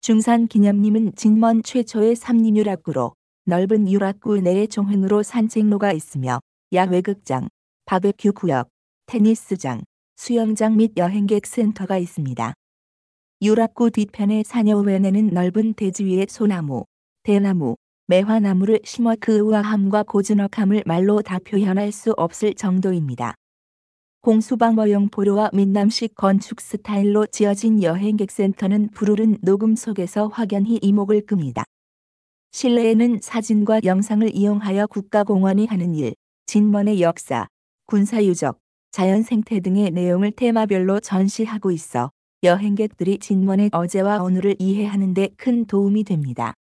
중산기념림은 진먼 최초의 삼림유락구로 넓은 유락구 내에 종횡으로 산책로가 있으며 야외극장, 바베큐 구역, 테니스장, 수영장 및 여행객 센터가 있습니다. 유락구 뒤편의 산여 우회에는 넓은 대지 위에 소나무, 대나무, 매화나무를 심어 그 우아함과 고즈넉함을 말로 다 표현할 수 없을 정도입니다. 공수방어용 보료와 민남식 건축 스타일로 지어진 여행객 센터는 푸르른 녹음 속에서 확연히 이목을 끕니다. 실내에는 사진과 영상을 이용하여 국가공원이 하는 일, 진먼의 역사, 군사유적, 자연생태 등의 내용을 테마별로 전시하고 있어 여행객들이 진먼의 어제와 오늘을 이해하는 데 큰 도움이 됩니다.